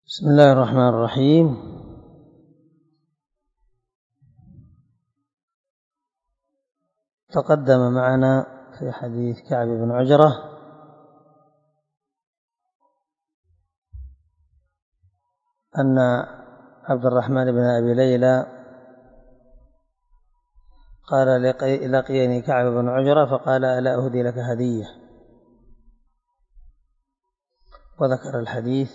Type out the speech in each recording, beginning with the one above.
بسم الله الرحمن الرحيم. تقدم معنا في حديث كعب بن عجرة أن عبد الرحمن بن أبي ليلى قال لقيني كعب بن عجرة فقال ألا أهدي لك هدية، وذكر الحديث،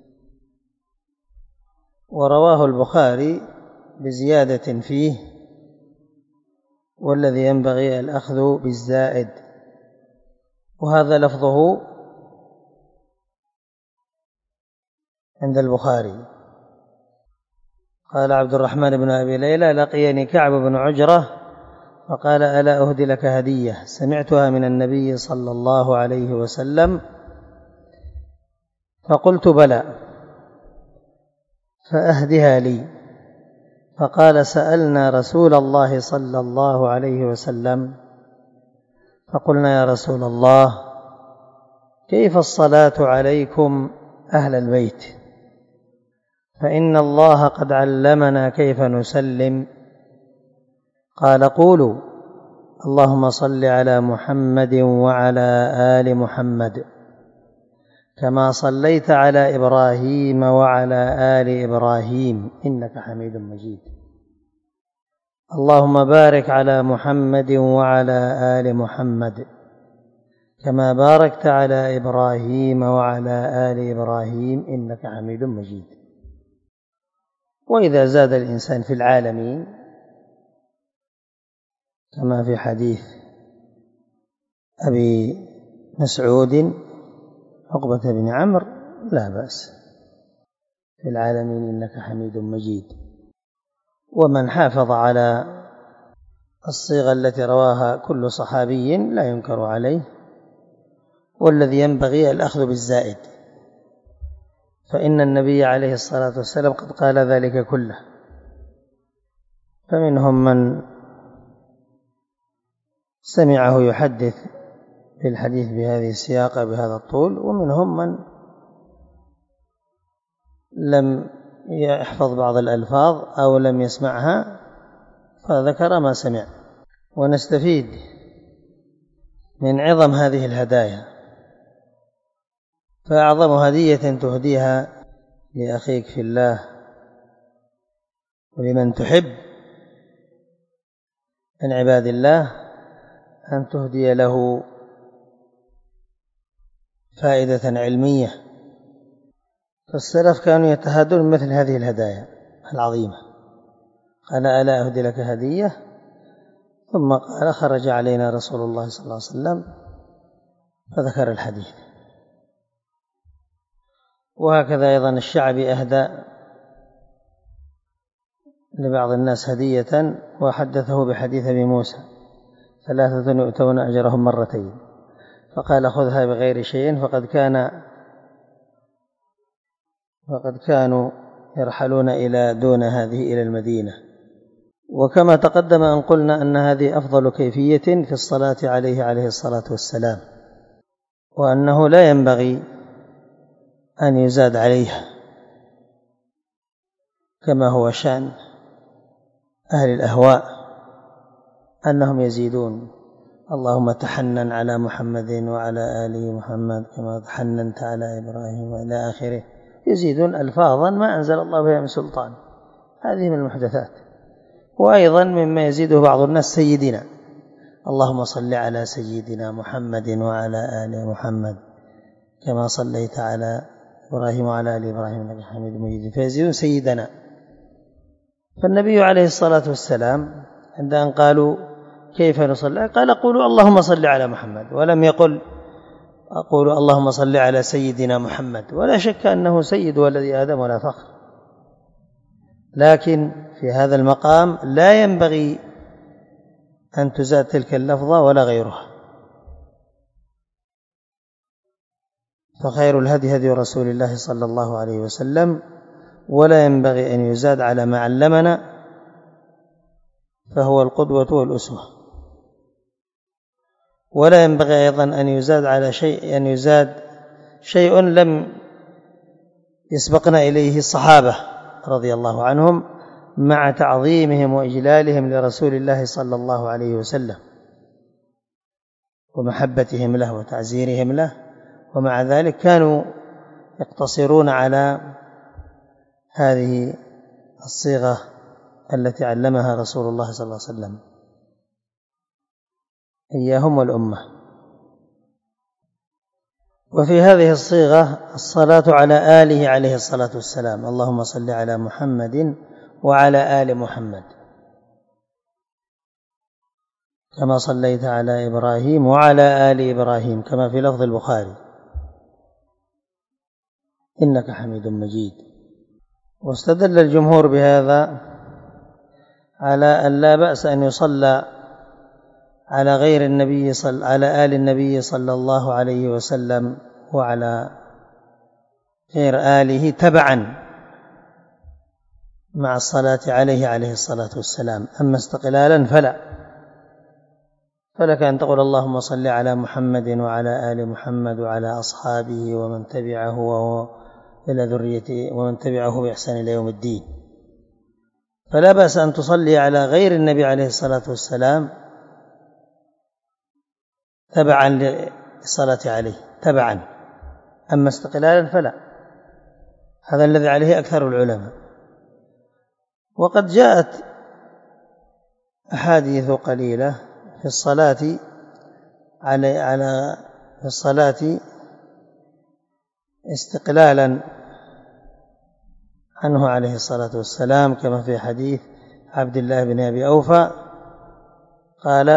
ورواه البخاري بزيادة فيه: والذي ينبغي الأخذ بالزائد، وهذا لفظه عند البخاري. قال عبد الرحمن بن أبي ليلى لقيني كعب بن عجرة فقال ألا أهدي لك هدية سمعتها من النبي صلى الله عليه وسلم، فقلت بلى فأهدها لي، فقال سألنا رسول الله صلى الله عليه وسلم فقلنا يا رسول الله كيف الصلاة عليكم أهل البيت؟ فإن الله قد علمنا كيف نسلم. قال قولوا اللهم صل على محمد وعلى آل محمد كما صليت على إبراهيم وعلى آل إبراهيم إنك حميد مجيد. اللهم بارك على محمد وعلى آل محمد كما باركت على إبراهيم وعلى آل إبراهيم إنك حميد مجيد. وإذا زاد الإنسان في العالمين كما في حديث أبي مسعود عقبة بن عمرو لا بأس، في العالمين إنك حميد مجيد. ومن حافظ على الصيغة التي رواها كل صحابي لا ينكر عليه. والذي ينبغي الأخذ بالزائد، فإن النبي عليه الصلاة والسلام قد قال ذلك كله، فمنهم من سمعه يحدث في الحديث بهذه السياقة بهذا الطول، ومنهم من لم يحفظ بعض الألفاظ أو لم يسمعها فذكر ما سمع. ونستفيد من عظم هذه الهدايا، فأعظم هدية تهديها لأخيك في الله ولمن تحب من عباد الله أن تهدي له فائدة علمية. فالسلف كانوا يتهادون مثل هذه الهدايا العظيمة. قال ألا أهدي لك هدية، ثم قال خرج علينا رسول الله صلى الله عليه وسلم فذكر الحديث. وهكذا أيضا الشعبي أهدى لبعض الناس هدية وحدثه بحديث أبي موسى: 3 يؤتون أجرهم مرتين، فقال خذها بغير شيء فقد كانوا يرحلون إلى دون هذه إلى المدينة. وكما تقدم أن قلنا أن هذه أفضل كيفية في الصلاة عليه الصلاة والسلام، وأنه لا ينبغي أن يزاد عليها كما هو شأن أهل الأهواء أنهم يزيدون: اللهم تحنن على محمد وعلى آل محمد كما تحننت على إبراهيم وإلى آخره، يزيدون ألفاظا ما أنزل الله بها من سلطان. هذه من المحدثات. وأيضا مما يزيده بعض الناس سيدنا: اللهم صل على سيدنا محمد وعلى آل محمد كما صليت على إبراهيم وعلى آل إبراهيم إنك حميد مجيد، فيزيدون سيدنا. فالنبي عليه الصلاة والسلام عند أن قالوا كيف نصلي قال قولوا اللهم صل على محمد، ولم يقل أقول اللهم صل على سيدنا محمد. ولا شك أنه سيد والذي آدم ولا فخر، لكن في هذا المقام لا ينبغي أن تزاد تلك اللفظة ولا غيرها. فخير الهدي هدي رسول الله صلى الله عليه وسلم، ولا ينبغي أن يزاد على ما علمنا، فهو القدوة والأسوة. ولا ينبغي أيضا أن يزاد على شيء لم يسبقنا إليه الصحابة رضي الله عنهم مع تعظيمهم وإجلالهم لرسول الله صلى الله عليه وسلم ومحبتهم له وتعزيرهم له، ومع ذلك كانوا يقتصرون على هذه الصيغة التي علمها رسول الله صلى الله عليه وسلم إياهم والأمة. وفي هذه الصيغة الصلاة على آله عليه الصلاة والسلام، اللهم صل على محمد وعلى آل محمد كما صليت على إبراهيم وعلى آل إبراهيم، كما في لفظ البخاري إنك حميد مجيد. واستدل الجمهور بهذا على أن لا بأس أن يصلى على غير النبي على آل النبي صلى الله عليه وسلم وعلى غير آله تبعا مع الصلاة عليه عليه الصلاة والسلام. أما استقلالا فلك أن تقول اللهم صل على محمد وعلى آل محمد وعلى أصحابه ومن تبعه إلى ذريته ومن تبعه بإحسان إلى يوم الدين. فلا بأس أن تصلي على غير النبي عليه الصلاة والسلام تبعا للصلاة عليه تبعا، أما استقلالا فلا. هذا الذي عليه أكثر العلماء. وقد جاءت أحاديث قليلة في الصلاة في الصلاة استقلالا عنه عليه الصلاة والسلام، كما في حديث عبد الله بن أبي أوفى قال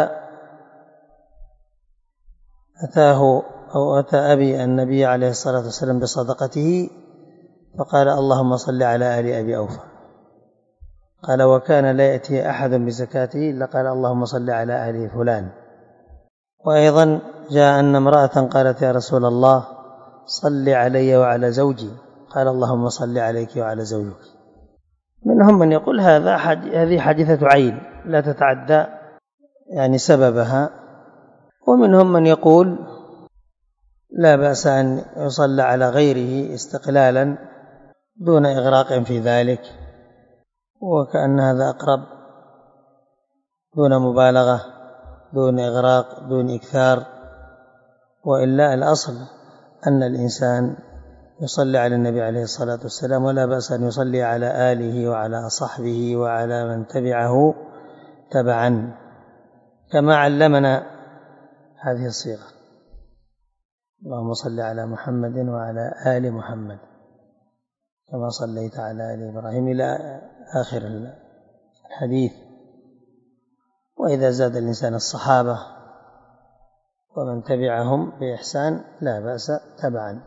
أتى أبي النبي عليه الصلاة والسلام بصدقته فقال اللهم صل على آل أبي أوفى. قال وكان لا يأتي أحد بزكاته إلا قال اللهم صل على آل فلان. وأيضا جاء أن امرأة قالت يا رسول الله صل علي وعلى زوجي، قال اللهم صل عليك وعلى زوجك. منهم من يقول هذه حادثة عين لا تتعدى يعني سببها، ومنهم من يقول لا بأس أن يصلى على غيره استقلالا دون إغراق في ذلك، وكأن هذا أقرب دون مبالغة دون إغراق دون إكثار. وإلا الأصل أن الإنسان يصلي على النبي عليه الصلاة والسلام، ولا بأس أن يصلي على آله وعلى صحبه وعلى من تبعه تبعا، كما علمنا هذه الصيغة اللهم صل على محمد وعلى آل محمد كما صليت على آل إبراهيم إلى آخر الحديث. وإذا زاد الإنسان الصحابة ومن تبعهم بإحسان لا بأس تبعا.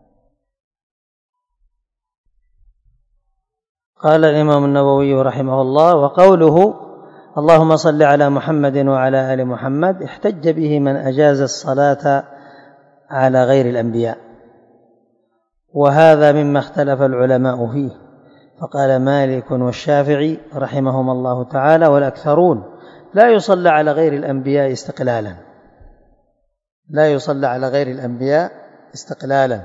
قال الإمام النووي رحمه الله وقوله اللهم صل على محمد وعلى آل محمد احتج به من أجاز الصلاة على غير الأنبياء، وهذا مما اختلف العلماء فيه. فقال مالك والشافعي رحمهما الله تعالى والأكثرون لا يصلى على غير الأنبياء استقلالا، لا يصلى على غير الأنبياء استقلالا،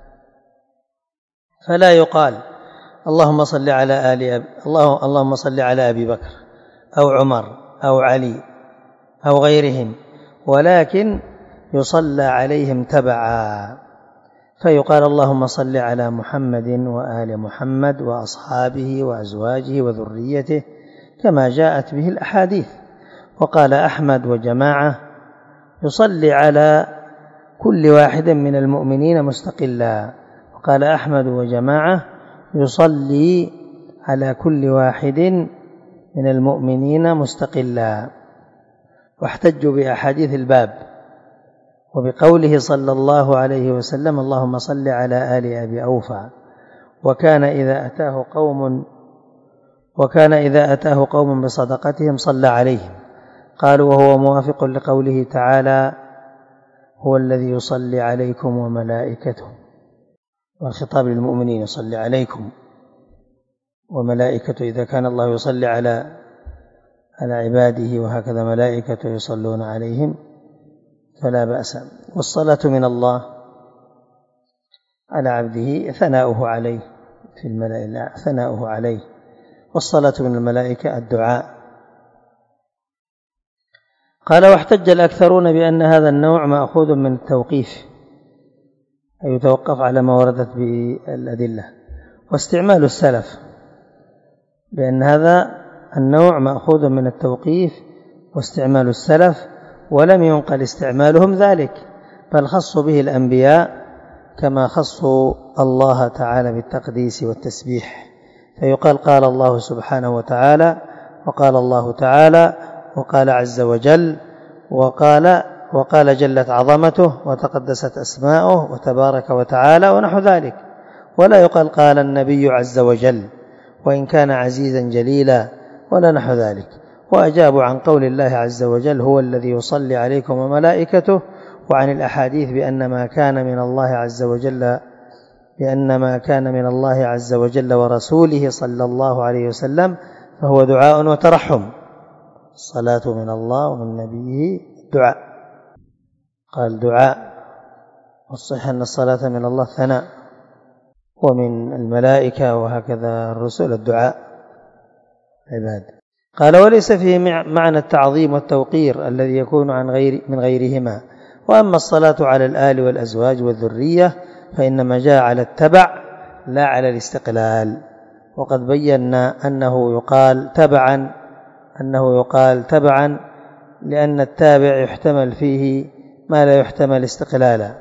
فلا يقال اللهم صل على اللهم صل على أبي بكر أو عمر أو علي أو غيرهم، ولكن يصلى عليهم تبعا، فيقال اللهم صل على محمد وآل محمد وأصحابه وأزواجه وذريته كما جاءت به الأحاديث. وقال أحمد وجماعة يصلي على كل واحد من المؤمنين مستقلا. وقال أحمد وجماعة يصلي على كل واحد من المؤمنين مستقلا. واحتجوا بأحاديث الباب وبقوله صلى الله عليه وسلم اللهم صل على آل أبي أوفى وكان إذا أتاه قوم بصدقتهم صلى عليهم. قالوا وهو موافق لقوله تعالى هو الذي يصلي عليكم وملائكته، والخطاب للمؤمنين يصلي عليكم وملائكته إذا كان الله يصلي على عباده وهكذا ملائكته يصلون عليهم فلا بأس. والصلاة من الله على عبده ثناؤه عليه في الملأ الأعلى، ثناؤه عليه. والصلاة من الملائكة الدعاء. قال: واحتج الأكثرون بأن هذا النوع مأخوذ من التوقيف، أي يتوقف على ما وردت به الأدلة. واستعمال السلف بأن هذا النوع مأخوذ من التوقيف واستعمال السلف، ولم ينقل استعمالهم ذلك، بل خصوا به الأنبياء كما خصوا الله تعالى بالتقديس والتسبيح. فيقال: قال الله سبحانه وتعالى، وقال الله تعالى، وقال عز وجل، وقال جلت عظمته وتقدست أسماؤه وتبارك وتعالى ونحو ذلك. ولا يقال قال النبي عز وجل وإن كان عزيزا جليلا ولا نحو ذلك. وأجابوا عن قول الله عز وجل: هو الذي يصلي عليكم وملائكته، وعن الأحاديث بأن ما كان من الله عز وجل ورسوله صلى الله عليه وسلم فهو دعاء وترحم. الصلاة من الله ومن نبيه دعاء. قال دعاء، والصحيح أن الصلاة من الله ثناء، ومن الملائكة وهكذا الرسل الدعاء عباد. قال: وليس فيه معنى التعظيم والتوقير الذي يكون من غيرهما. وأما الصلاة على الآل والأزواج والذرية فإنما جاء على التبع لا على الاستقلال. وقد بينا أنه يقال تبعا لأن التابع يحتمل فيه ما لا يحتمل استقلالا،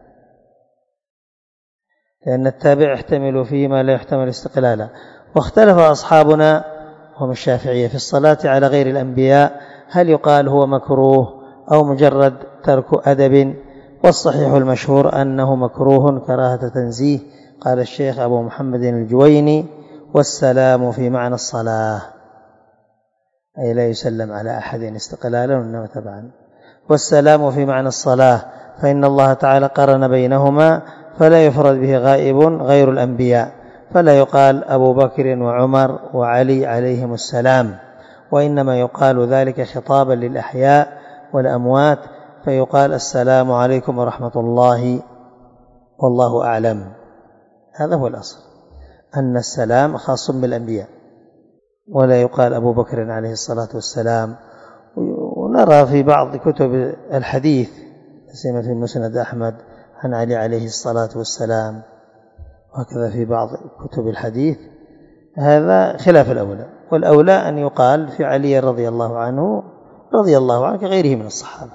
واختلف أصحابنا هم الشافعية في الصلاة على غير الأنبياء، هل يقال هو مكروه أو مجرد ترك أدب؟ والصحيح المشهور أنه مكروه كراهة تنزيه. قال الشيخ أبو محمد الجويني: والسلام في معنى الصلاة، أي لا يسلم على أحد استقلالا وإنما تبعا. والسلام في معنى الصلاة، فإن الله تعالى قرن بينهما فلا يفرد به غائب غير الأنبياء، فلا يقال أبو بكر وعمر وعلي عليهم السلام، وإنما يقال ذلك خطابا للأحياء والأموات، فيقال: السلام عليكم ورحمة الله والله أعلم. هذا هو الأصل، أن السلام خاص بالأنبياء، ولا يقال أبو بكر عليه الصلاة والسلام. ونرى في بعض كتب الحديث سيما في مسند أحمد عن علي عليه الصلاة والسلام، وهكذا في بعض كتب الحديث، هذا خلاف الأولى. والأولى أن يقال في علي رضي الله عنه كغيره من الصحابة.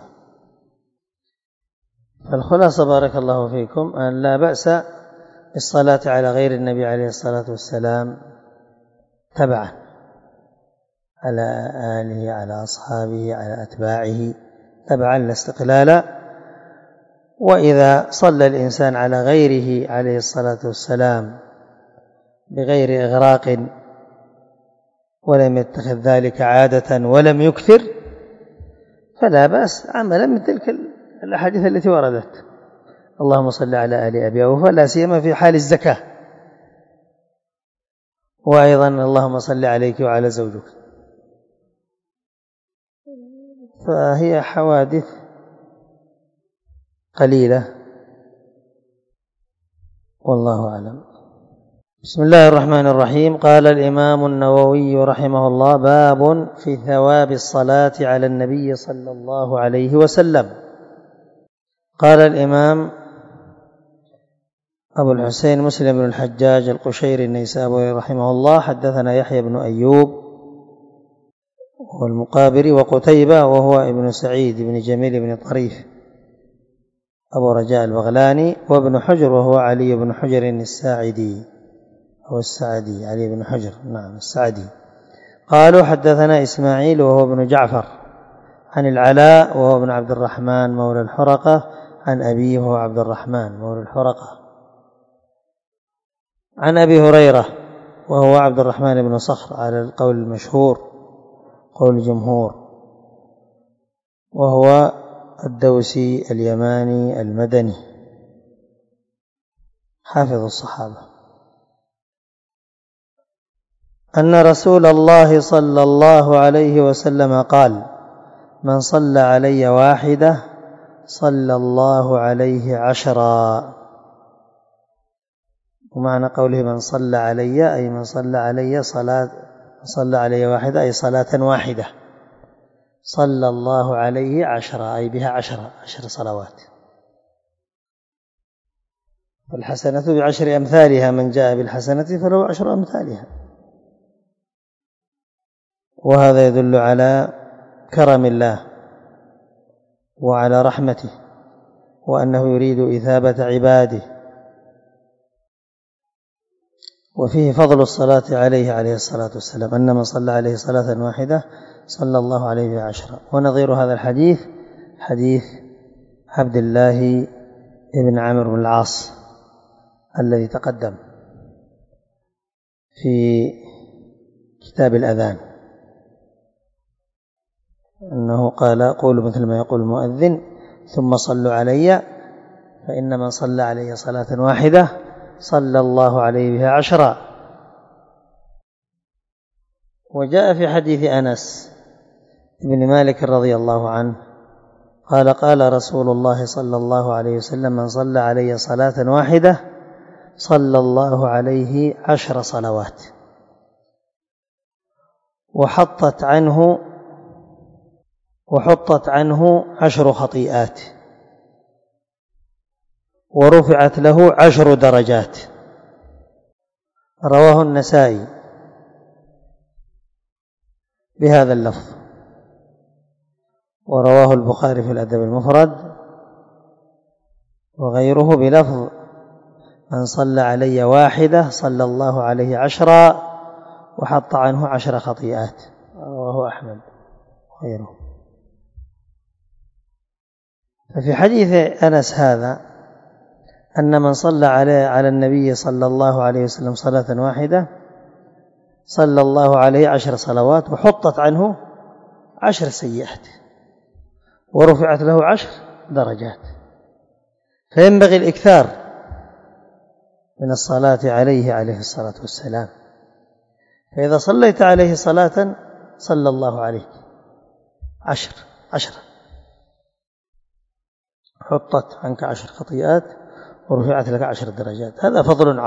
فالخلاصة بارك الله فيكم أن لا بأس بالصلاة على غير النبي عليه الصلاة والسلام تبعا على آله، على أصحابه، على أتباعه، تبعا لا استقلالا. وإذا صلى الإنسان على غيره عليه الصلاة والسلام بغير إغراق ولم يتخذ ذلك عادة ولم يكثر فلا بأس، عملا من تلك الأحاديث التي وردت: اللهم صل على آل أبي أوفى، لا سيما في حال الزكاة، وأيضا اللهم صل عليك وعلى زوجك. فهي حوادث قليلة والله أعلم. بسم الله الرحمن الرحيم. قال الإمام النووي رحمه الله: باب في ثواب الصلاة على النبي صلى الله عليه وسلم. قال الإمام أبو الحسين مسلم بن الحجاج القشيري النيسابوري رحمه الله: حدثنا يحيى بن أيوب والمقابري وقتيبة وهو ابن سعيد بن جميل بن طريف أبو رجاء البغلاني، وابن حجر وهو علي بن حجر الساعدي أو السعدي، علي بن حجر نعم السعدي. قالوا: حدثنا إسماعيل وهو ابن جعفر عن العلاء وهو ابن عبد الرحمن مولى الحرقة عن أبيه وهو عبد الرحمن مولى الحرقة عن أبي هريرة وهو عبد الرحمن بن صخر على القول المشهور قول الجمهور، وهو الدوسي اليماني المدني حافظ الصحابة، أن رسول الله صلى الله عليه وسلم قال: من صلى علي واحدة صلى الله عليه 10. ومعنى قوله من صلى علي أي من صلى علي صلى علي واحدة أي صلاة واحدة، صلى الله عليه 10 أي بها 10 صلوات. والحسنة ب10 أمثالها، من جاء بالحسنة فله 10 أمثالها. وهذا يدل على كرم الله وعلى رحمته، وأنه يريد إثابة عباده. وفيه فضل الصلاة عليه الصلاة والسلام، أن من صلى عليه صلاة واحدة صلى الله عليه بها 10. ونظير هذا الحديث حديث عبد الله بن عمرو بن العاص الذي تقدم في كتاب الأذان، أنه قال قولوا مثل ما يقول المؤذن ثم صلوا علي فإن من صلى علي صلاة واحدة صلى الله عليه بها 10. وجاء في حديث أنس بن مالك رضي الله عنه قال قال رسول الله صلى الله عليه وسلم من صلى علي صلاة واحدة صلى الله عليه 10 صلوات وحطت عنه 10 خطيئات ورفعت له 10 درجات. رواه النسائي بهذا اللفظ، ورواه البخاري في الأدب المفرد وغيره بلفظ من صلى علي واحدة صلى الله عليه 10 وحط عنه 10 خطيئات. رواه أحمد وغيره. ففي حديث أنس هذا أن من صلى على النبي صلى الله عليه وسلم صلاة واحدة صلى الله عليه 10 صلوات وحطت عنه 10 سيئات ورفعت له 10 درجات. فينبغي الإكثار من الصلاة عليه الصلاة والسلام. فإذا صليت عليه صلاة صلى الله عليك 10 حطت عنك 10 خطيئات ورفعت لك 10 درجات. هذا فضل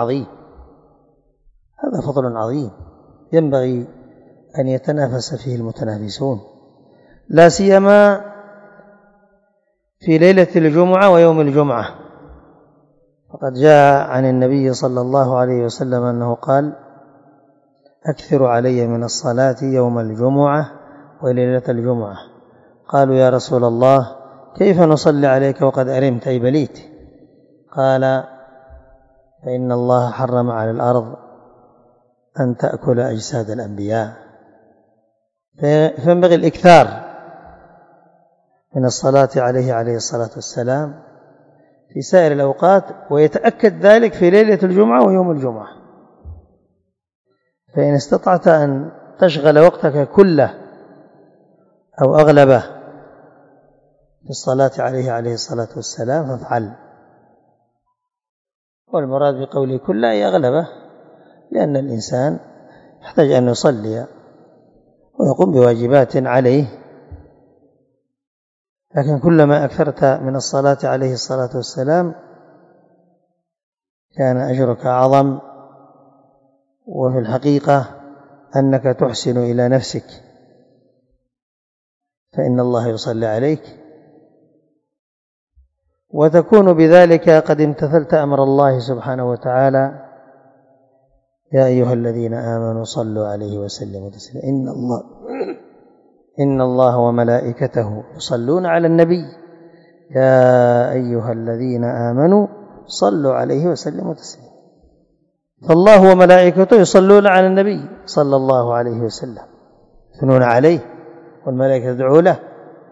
عظيم ينبغي أن يتنافس فيه المتنافسون، لا سيما في ليلة الجمعة ويوم الجمعة. فقد جاء عن النبي صلى الله عليه وسلم أنه قال أكثر علي من الصلاة يوم الجمعة وليلة الجمعة. قالوا يا رسول الله كيف نصلي عليك وقد أرمت أي بليت؟ قال فإن الله حرم على الأرض أن تأكل أجساد الأنبياء. فينبغي الإكثار من الصلاة عليه الصلاة والسلام في سائر الأوقات، ويتأكد ذلك في ليلة الجمعة ويوم الجمعة. فإن استطعت أن تشغل وقتك كله أو أغلبه في الصلاة عليه الصلاة والسلام فافعل. والمراد بقوله كله أي أغلبه، لأن الإنسان يحتاج أن يصلي ويقوم بواجبات عليه، لكن كلما أكثرت من الصلاة عليه الصلاة والسلام كان أجرك أعظم. وفي الحقيقة أنك تحسن إلى نفسك، فإن الله يصلي عليك، وتكون بذلك قد امتثلت أمر الله سبحانه وتعالى يا أيها الذين آمنوا صلوا عليه وسلموا تسليما إن الله وملائكته يصلون على النبي يا أيها الذين آمنوا صلوا عليه وسلموا تسليما. فالله وملائكته يصلون على النبي صلى الله عليه وسلم، يثنون عليه والملائكة تدعو له.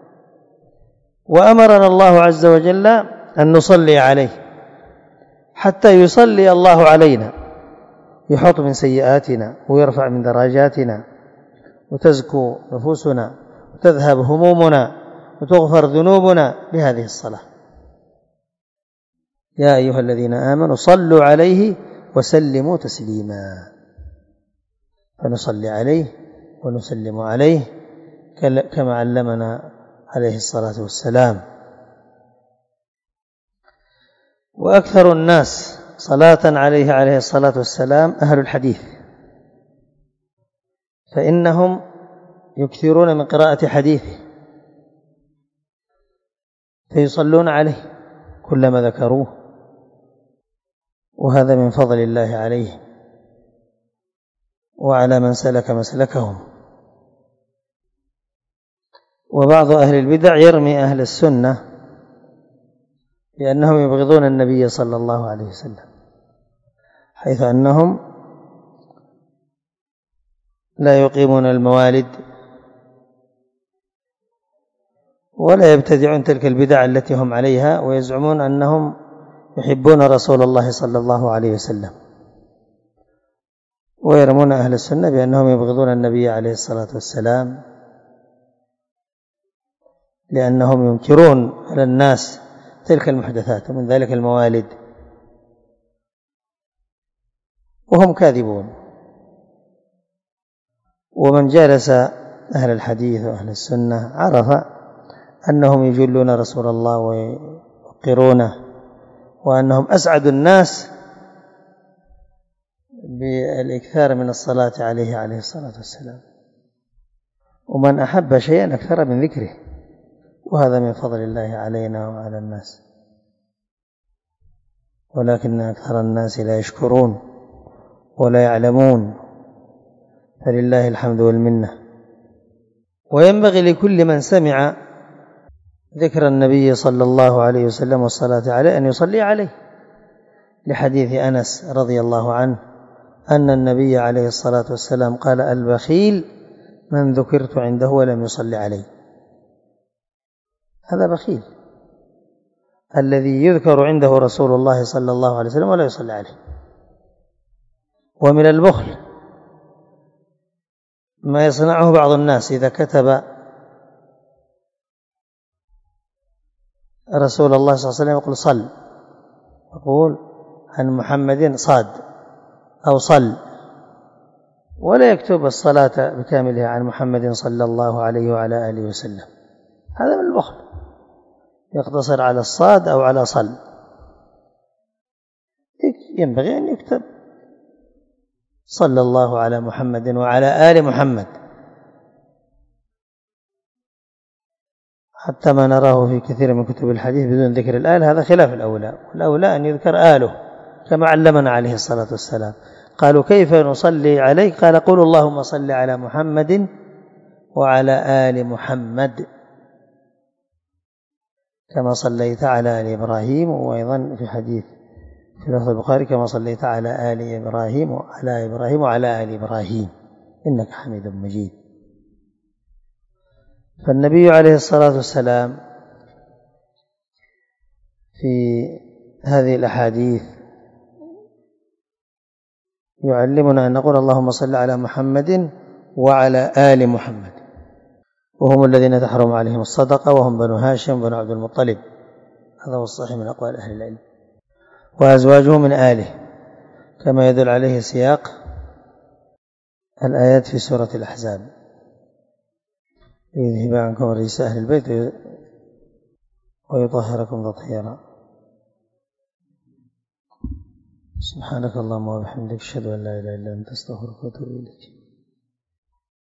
وأمرنا الله عز وجل أن نصلي عليه حتى يصلي الله علينا، يحط من سيئاتنا ويرفع من درجاتنا وتزكو نفوسنا وتذهب همومنا وتغفر ذنوبنا بهذه الصلاة. يا أيها الذين آمنوا صلوا عليه وسلموا تسليما. فنصلي عليه ونسلم عليه كما علمنا عليه الصلاة والسلام. وأكثر الناس صلاة عليه عليه الصلاة والسلام أهل الحديث، فإنهم يكثرون من قراءة حديثه فيصلون عليه كلما ذكروه، وهذا من فضل الله عليه وعلى من سلك مسلكهم. وبعض أهل البدع يرمي أهل السنة لأنهم يبغضون النبي صلى الله عليه وسلم، حيث أنهم لا يقيمون الموالد ولا يبتدعون تلك البدع التي هم عليها، ويزعمون أنهم يحبون رسول الله صلى الله عليه وسلم، ويرمون أهل السنة بأنهم يبغضون النبي عليه الصلاة والسلام لأنهم ينكرون على الناس تلك المحدثات ومن ذلك الموالد، وهم كاذبون. ومن جالس أهل الحديث وأهل السنة عرف أنهم يجلون رسول الله ويوقرونه، وأنهم أسعد الناس بالإكثار من الصلاة عليه عليه الصلاة والسلام، ومن أحب شيئا أكثر من ذكره، وهذا من فضل الله علينا وعلى الناس، ولكن أكثر الناس لا يشكرون ولا يعلمون، فلله الحمد والمنة. وينبغي لكل من سمع ذكر النبي صلى الله عليه وسلم والصلاة عليه أن يصلي عليه، لحديث أنس رضي الله عنه أن النبي عليه الصلاة والسلام قال: البخيل من ذكرت عنده ولم يصلي عليه. هذا بخيل الذي يذكر عنده رسول الله صلى الله عليه وسلم ولا يصلي عليه. ومن البخل ما يصنعه بعض الناس إذا كتب رسول الله صلى الله عليه وسلم يقول صل، يقول عن محمد صاد أو صل، ولا يكتب الصلاة بكاملها عن محمد صلى الله عليه وعلى آله وسلم. هذا من البخل، يقتصر على الصاد أو على صل. ينبغي أن يكتب صلى الله على محمد وعلى آل محمد، حتى ما نراه في كثير من كتب الحديث بدون ذكر الآل، هذا خلاف الأولى، والأولى أن يذكر آله كما علمنا عليه الصلاة والسلام. قالوا: كيف نصلي عليك؟ قال: قولوا اللهم صل على محمد وعلى آل محمد كما صليت على آل إبراهيم. وأيضا في حديث في لفظ البخاري: كما صليت على آل إبراهيم وعلى إبراهيم وعلى آل إبراهيم إنك حميد مجيد. فالنبي عليه الصلاة والسلام في هذه الأحاديث يعلمنا أن نقول اللهم صل على محمد وعلى آل محمد، وهم الذين تحرم عليهم الصدقة، وهم بنو هاشم بنو عبد المطلب. هذا هو الصحيح من أقوال أهل العلم. وأزواجه من آله، كما يدل عليه سياق الآيات في سورة الأحزاب: ليذهب عنكم رجس أهل البيت ويطهركم تطهيرا. سبحانك اللهم وبحمدك، أشهد أن لا إله إلا أنت، أستغفرك وأتوب إليك.